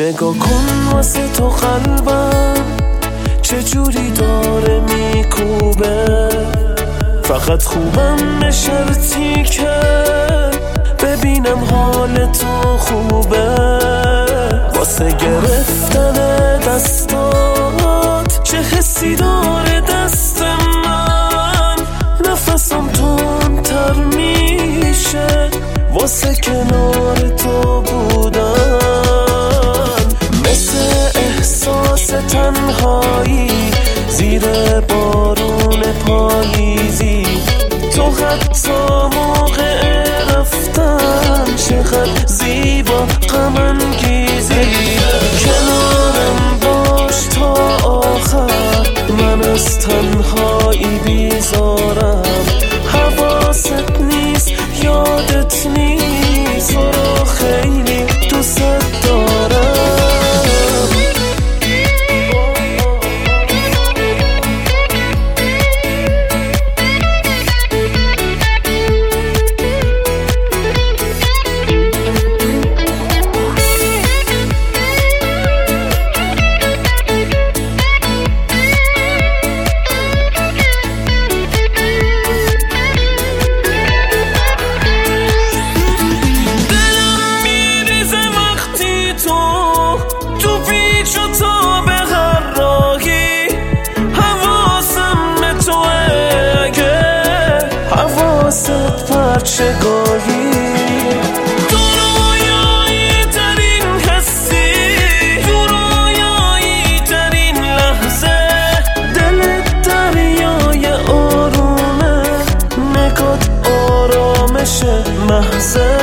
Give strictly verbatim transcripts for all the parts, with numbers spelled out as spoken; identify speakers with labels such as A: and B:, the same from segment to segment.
A: نگاه کن واسه تو قلبم چجوری داره میکوبه، فقط خوبم به شرطی که ببینم حال تو خوبه. واسه گرفتن دستات چه حسی داره دست من، نفسم تندتر میشه واسه کنار تو بودن. مثل احساس تنهایی زیر بارون پاییزی، تو حتی موقع رفتن چقدر زیبا غم انگیزی. کنارم باش تا آخر، من از تنهایی بیزارم. حواست نیست یادت نیست، تو رو خیلی دوست دارم. پرچگاهی تو رویایی ترین حسی، تو رویایی ترین لحظه. دلت دریای آرومه، نگات آرامش محضه.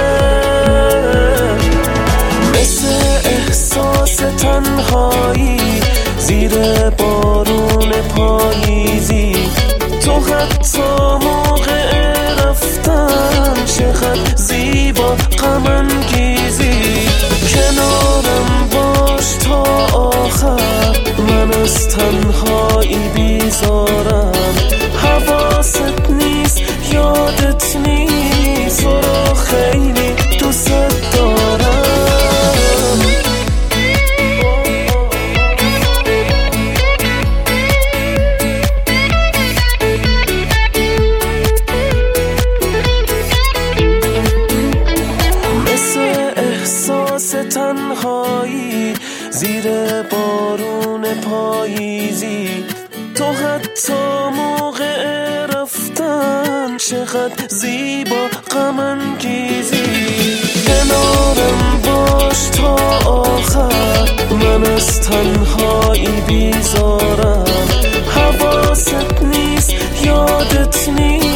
A: مثل احساس تنهایی زیر بارون پاییزی، تو حتی موقع رفتن چقدر زیبا غم انگیزی. کنارم باش تا آخر، من از تنهایی بیزارم. حواست نیست یادت نیست، تو رو خیلی دوست دارم. تنهایی زیر بارون پاییزی، تو حتی موقع رفتن چقدر زیبا غم انگیزی. کنارم باش تا آخر، من از تنهایی بیزارم. حواست نیست یادت نیست،